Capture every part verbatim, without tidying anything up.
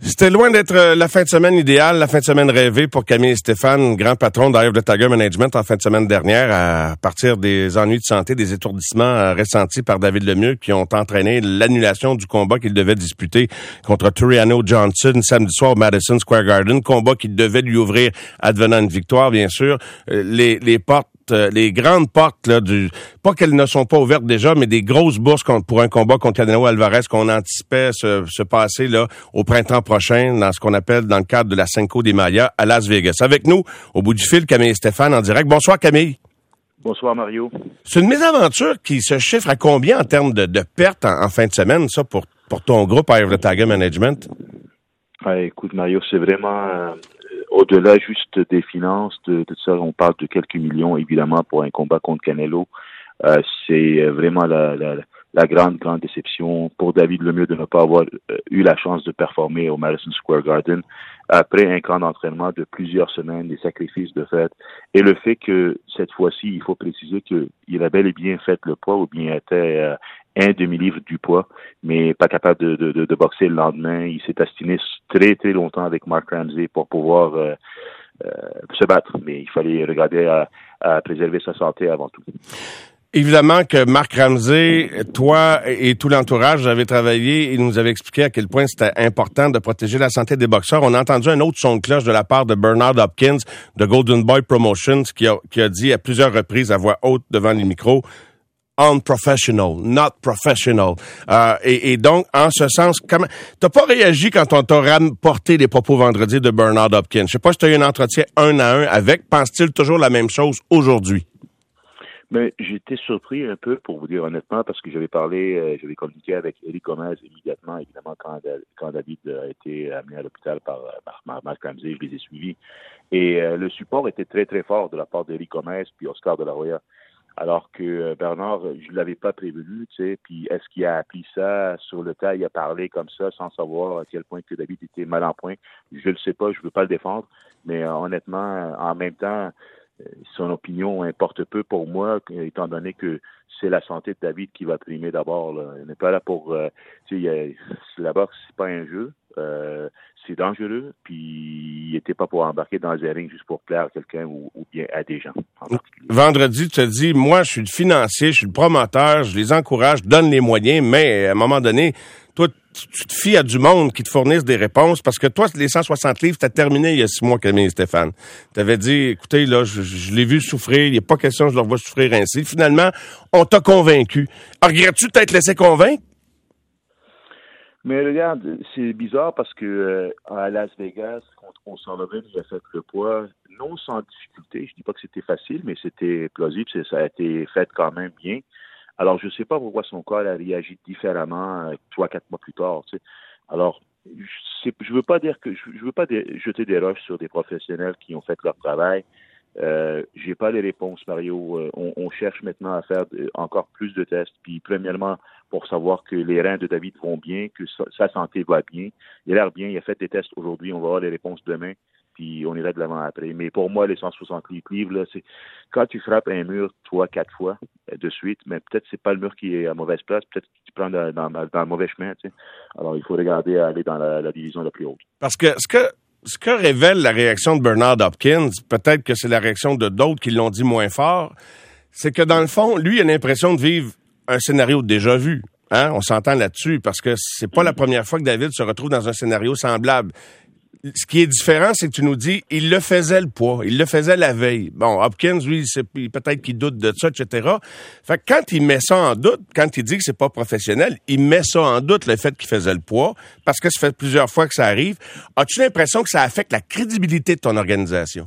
C'était loin d'être la fin de semaine idéale, la fin de semaine rêvée pour Camille Stéphane, grand patron d'Eye of the Tiger Management en fin de semaine dernière, à partir des ennuis de santé, des étourdissements ressentis par David Lemieux qui ont entraîné l'annulation du combat qu'il devait disputer contre Tureano Johnson samedi soir au Madison Square Garden, combat qui devait lui ouvrir advenant une victoire, bien sûr. Les, les portes les grandes portes, là, du, pas qu'elles ne sont pas ouvertes déjà, mais des grosses bourses pour un combat contre Canelo Alvarez qu'on anticipait se, se passer, là, au printemps prochain, dans ce qu'on appelle, dans le cadre de la Cinco de Mayo à Las Vegas. Avec nous, au bout du fil, Camille Stéphane en direct. Bonsoir, Camille. Bonsoir, Mario. C'est une mésaventure qui se chiffre à combien en termes de, de pertes en, en fin de semaine, ça, pour, pour ton groupe Eye of the Tiger Management? Ah, écoute, Mario, c'est vraiment, euh, au-delà juste des finances, de, de ça, on parle de quelques millions, évidemment, pour un combat contre Canelo. Euh, c'est vraiment la, la, la grande, grande déception pour David Lemieux de ne pas avoir euh, eu la chance de performer au Madison Square Garden après un camp d'entraînement de plusieurs semaines, des sacrifices de fête. Et le fait que, cette fois-ci, il faut préciser qu'il a bel et bien fait le poids ou bien était euh, un demi-livre du poids, mais pas capable de, de, de, de boxer le lendemain. Il s'est astiné très, très longtemps avec Mark Ramsey pour pouvoir euh, euh, se battre, mais il fallait regarder à, à préserver sa santé avant tout. Évidemment que Mark Ramsey, toi et tout l'entourage, vous avez travaillé et nous avez expliqué à quel point c'était important de protéger la santé des boxeurs. On a entendu un autre son de cloche de la part de Bernard Hopkins de Golden Boy Promotions qui a, qui a dit à plusieurs reprises à voix haute devant les micros « unprofessional, not professional euh, ». Et, et donc, en ce sens, comment t'as pas réagi quand on t'a rapporté les propos vendredi de Bernard Hopkins? Je sais pas si tu as eu un entretien un à un avec. Pense-t-il toujours la même chose aujourd'hui? Mais j'étais surpris un peu, pour vous dire honnêtement, parce que j'avais parlé, euh, j'avais communiqué avec Eric Gomez immédiatement, évidemment, quand, quand David a été amené à l'hôpital par, par Mark Ramsey, je les ai suivis. Et euh, le support était très, très fort de la part d'Eric Gomez puis Oscar de la Hoya. Alors que euh, Bernard, je ne l'avais pas prévenu, tu sais, puis est-ce qu'il a appris ça sur le tas, il a parlé comme ça sans savoir à quel point que David était mal en point. Je ne le sais pas, je ne veux pas le défendre, mais euh, honnêtement, en même temps, son opinion importe peu pour moi, étant donné que c'est la santé de David qui va primer d'abord. Là. Il n'est pas là pour... Euh, tu sais, la boxe, c'est pas un jeu. Euh, c'est dangereux, puis il n'était pas pour embarquer dans un ring juste pour plaire à quelqu'un ou, ou bien à des gens. Vendredi, tu te dis, moi, je suis le financier, je suis le promoteur, je les encourage, je donne les moyens, mais à un moment donné, toi, tu te fies à du monde qui te fournisse des réponses, parce que toi, les cent soixante livres, t'as terminé il y a six mois, Camille Stéphane. T'avais dit, écoutez, là, je, je l'ai vu souffrir, il n'y a pas question que je le revoie souffrir ainsi. Finalement, on t'a convaincu. Regrettes-tu de t'être laissé convaincre? Mais regarde, c'est bizarre parce que euh, à Las Vegas, contre O'Sullivan, il a fait le poids, non sans difficulté. Je dis pas que c'était facile, mais c'était plausible, ça a été fait quand même bien. Alors, je ne sais pas pourquoi son corps a réagi différemment euh, trois, quatre mois plus tard. Tu sais. Alors, je ne veux pas dire que je, je veux pas de, jeter des roches sur des professionnels qui ont fait leur travail. Euh, j'ai pas les réponses, Mario. Euh, on, on cherche maintenant à faire de, encore plus de tests. Puis, premièrement, pour savoir que les reins de David vont bien, que sa, sa santé va bien. Il a l'air bien. Il a fait des tests aujourd'hui. On va avoir les réponses demain. Puis on ira de l'avant après. Mais pour moi, les cent soixante livres, là, c'est quand tu frappes un mur trois, quatre fois de suite, mais peut-être c'est pas le mur qui est à mauvaise place, peut-être que tu prends dans, dans, dans le mauvais chemin. Tu sais. Alors il faut regarder à aller dans la, la division la plus haute. Parce que ce que ce que révèle la réaction de Bernard Hopkins, peut-être que c'est la réaction de d'autres qui l'ont dit moins fort, c'est que dans le fond, lui, il a l'impression de vivre un scénario déjà vu. Hein? On s'entend là-dessus, parce que c'est pas la première fois que David se retrouve dans un scénario semblable. Ce qui est différent, c'est que tu nous dis, il le faisait le poids, il le faisait la veille. Bon, Hopkins, lui, c'est, peut-être qu'il doute de ça, et cetera. Fait que quand il met ça en doute, quand il dit que c'est pas professionnel, il met ça en doute, le fait qu'il faisait le poids, parce que ça fait plusieurs fois que ça arrive. As-tu l'impression que ça affecte la crédibilité de ton organisation?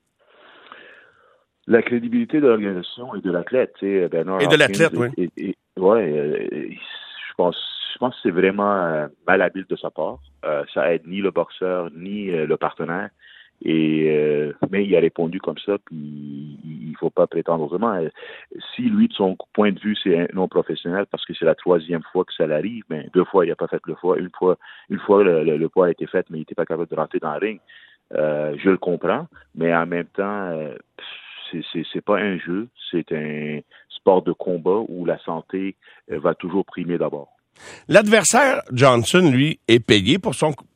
La crédibilité de l'organisation et de l'athlète, tu sais, Bernard Et de l'athlète, oui. Et, et, ouais, euh, je pense, je pense que c'est vraiment euh, malhabile de sa part. Euh, ça aide ni le boxeur ni euh, le partenaire. Et euh, mais il a répondu comme ça, puis il faut pas prétendre autrement. Si lui, de son point de vue, c'est un non professionnel parce que c'est la troisième fois que ça l'arrive, ben deux fois il a pas fait le poids, une fois, une fois le, le, le poids a été fait, mais il était pas capable de rentrer dans le ring. Euh, je le comprends, mais en même temps, euh, c'est, c'est, c'est pas un jeu, c'est un sport de combat où la santé va toujours primer d'abord. L'adversaire, Johnson, lui, est payé pour son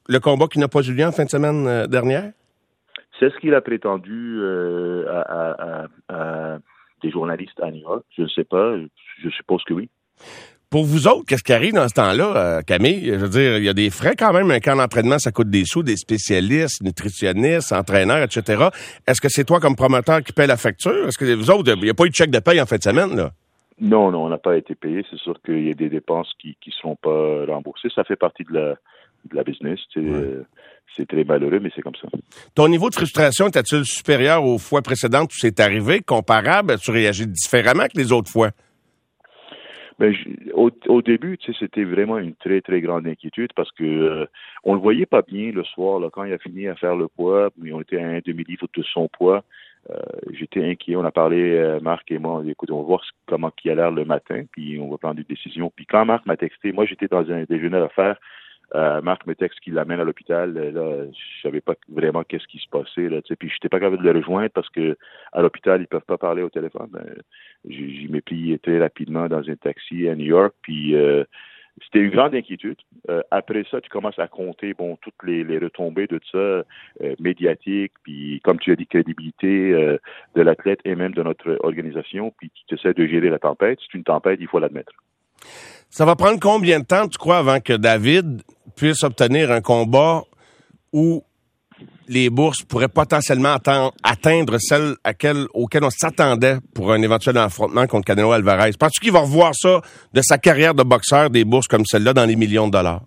le combat qui n'a pas eu lieu en fin de semaine euh, dernière? C'est ce qu'il a prétendu euh, à, à, à, à des journalistes à New York. Je ne sais pas. Je suppose que oui. Pour vous autres, qu'est-ce qui arrive dans ce temps-là, euh, Camille? Je veux dire, il y a des frais quand même. Un camp d'entraînement, ça coûte des sous, des spécialistes, nutritionnistes, entraîneurs, et cetera. Est-ce que c'est toi, comme promoteur, qui paie la facture? Est-ce que vous autres, il n'y a pas eu de chèque de paye en fin de semaine, là? Non, non, on n'a pas été payé. C'est sûr qu'il y a des dépenses qui ne seront pas remboursées. Ça fait partie de la, de la business. Ouais. Euh, c'est très malheureux, mais c'est comme ça. Ton niveau de frustration était-il supérieur aux fois précédentes où c'est arrivé? Comparable? Tu réagis différemment que les autres fois? Ben, je, au, au début, tu sais, c'était vraiment une très, très grande inquiétude parce que euh, on le voyait pas bien le soir, là, quand il a fini à faire le poids, puis on était à un demi-livre de son poids. Euh, j'étais inquiet. On a parlé, euh, Marc et moi, on dit, écoute, on va voir comment il a l'air le matin, puis on va prendre des décisions. Puis quand Marc m'a texté, moi, j'étais dans un déjeuner à faire. Euh, Marc me texte qu'il l'amène à l'hôpital. Là, je savais pas vraiment qu'est-ce qui se passait. Là, puis j'étais pas capable de le rejoindre parce que à l'hôpital, ils peuvent pas parler au téléphone. Ben, j'y m'ai plié très rapidement dans un taxi à New York. Puis euh, c'était une grande inquiétude. Euh, après ça, tu commences à compter bon toutes les, les retombées de ça, euh, médiatiques, puis comme tu as dit, crédibilité euh, de l'athlète et même de notre organisation. Puis tu essaies de gérer la tempête. C'est une tempête, il faut l'admettre. Ça va prendre combien de temps, tu crois, avant que David puisse obtenir un combat où les bourses pourraient potentiellement atteindre celles auxquelles on s'attendait pour un éventuel affrontement contre Canelo Alvarez? Penses-tu qu'il va revoir ça de sa carrière de boxeur, des bourses comme celle-là, dans les millions de dollars?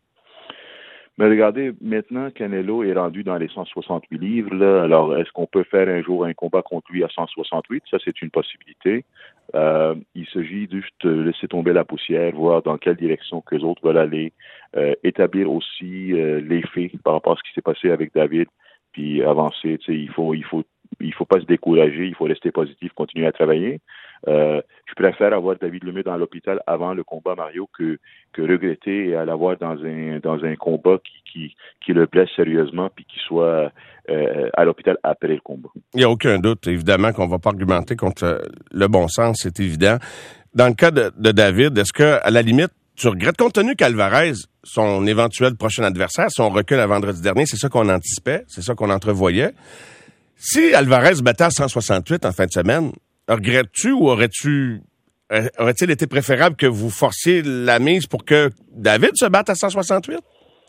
Mais regardez, maintenant, Canelo est rendu dans les cent soixante-huit livres. Là. Alors, est-ce qu'on peut faire un jour un combat contre lui à cent soixante-huit? Ça, c'est une possibilité. Euh, il s'agit juste de laisser tomber la poussière, voir dans quelle direction que les autres veulent aller, euh, établir aussi euh, les faits par rapport à ce qui s'est passé avec David, puis avancer. Tu sais, il faut, il faut, il faut pas se décourager, il faut rester positif, continuer à travailler. Euh, je préfère avoir David Lemieux dans l'hôpital avant le combat, Mario, que, que regretter à l'avoir dans un, dans un combat qui, qui, qui le blesse sérieusement puis qui soit euh, à l'hôpital après le combat. Il n'y a aucun doute, évidemment, qu'on ne va pas argumenter contre le bon sens, c'est évident. Dans le cas de, de David, est-ce que, à la limite, tu regrettes, compte tenu qu'Alvarez, son éventuel prochain adversaire, son recul à vendredi dernier, c'est ça qu'on anticipait, c'est ça qu'on entrevoyait. Si Alvarez battait à cent soixante-huit en fin de semaine, regrettes-tu ou aurais-tu aurait-il été préférable que vous forciez la mise pour que David se batte à cent soixante-huit?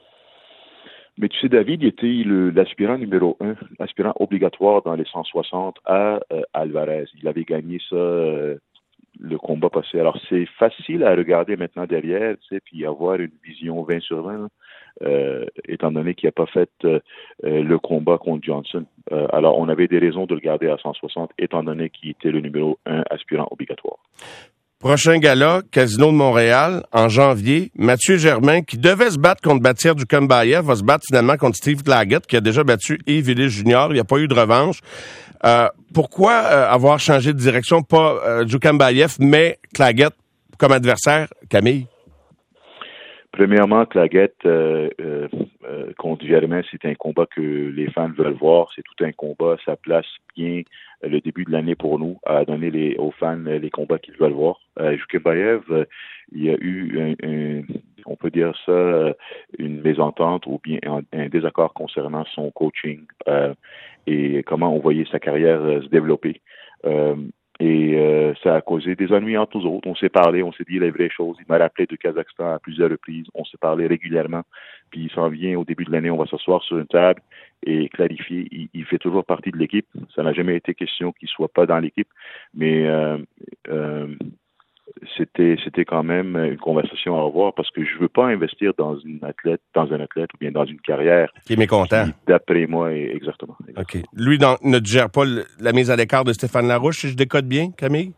Mais tu sais, David était le, l'aspirant numéro un, l'aspirant obligatoire dans les cent soixante à euh, Alvarez. Il avait gagné ça, euh, le combat passé. Alors, c'est facile à regarder maintenant derrière, tu sais, puis avoir une vision vingt sur vingt, euh, étant donné qu'il n'a pas fait euh, le combat contre Johnson. Euh, alors, on avait des raisons de le garder à cent soixante, étant donné qu'il était le numéro un aspirant obligatoire. Prochain gala, Casino de Montréal, en janvier. Mathieu Germain, qui devait se battre contre Batir Djoukhambayev, va se battre finalement contre Steve Claggett, qui a déjà battu Yves Willis Junior Il n'y a pas eu de revanche. Euh, pourquoi euh, avoir changé de direction, pas euh, Djoukhambayev, mais Claggett comme adversaire, Camille? Premièrement, Claggett euh, euh, euh, contre Germain, c'est un combat que les fans veulent voir. C'est tout un combat. Ça place bien euh, le début de l'année pour nous à donner les, aux fans les combats qu'ils veulent voir. Euh, Djoukhambayev, euh, il y a eu, un, un, on peut dire ça, euh, une mésentente ou bien un, un désaccord concernant son coaching euh, et comment on voyait sa carrière euh, se développer. Euh, Et euh, ça a causé des ennuis entre nous autres. On s'est parlé, on s'est dit les vraies choses. Il m'a rappelé du Kazakhstan à plusieurs reprises. On s'est parlé régulièrement. Puis il s'en vient au début de l'année, on va s'asseoir sur une table et clarifier. Il, il fait toujours partie de l'équipe. Ça n'a jamais été question qu'il soit pas dans l'équipe. Mais euh, euh, c'était c'était quand même une conversation à avoir parce que je veux pas investir dans une athlète, dans un athlète ou bien dans une carrière. Qui est mécontent. Qui, d'après moi, est exactement, exactement. OK. Lui dans, ne gère pas le, la mise à l'écart de Stéphane Larouche, si je décode bien, Camille?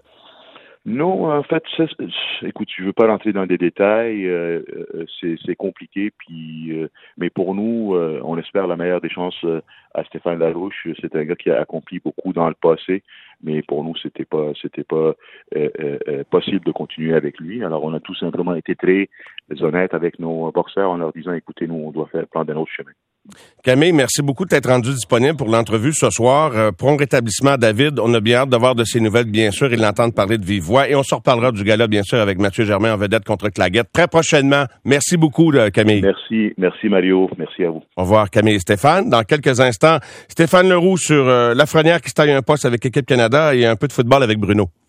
Non, en fait, c'est, c'est, écoute, je veux pas rentrer dans des détails, euh, c'est, c'est compliqué, puis, euh, mais pour nous, euh, on espère la meilleure des chances euh, à Stéphane Larouche. C'est un gars qui a accompli beaucoup dans le passé, mais pour nous, c'était pas, c'était pas euh, euh, possible de continuer avec lui. Alors, on a tout simplement été très honnêtes avec nos boxeurs en leur disant, écoutez, nous, on doit faire prendre un autre chemin. Camille, merci beaucoup de t'être rendu disponible pour l'entrevue ce soir. Euh, prompt rétablissement à David. On a bien hâte de voir de ses nouvelles, bien sûr, et de l'entendre parler de vive voix. Et on se reparlera du gala, bien sûr, avec Mathieu Germain en vedette contre Claguette très prochainement. Merci beaucoup, là, Camille. Merci, merci Mario. Merci à vous. Au revoir, Camille et Stéphane. Dans quelques instants, Stéphane Leroux sur euh, Lafrenière qui se taille un poste avec Équipe Canada et un peu de football avec Bruno.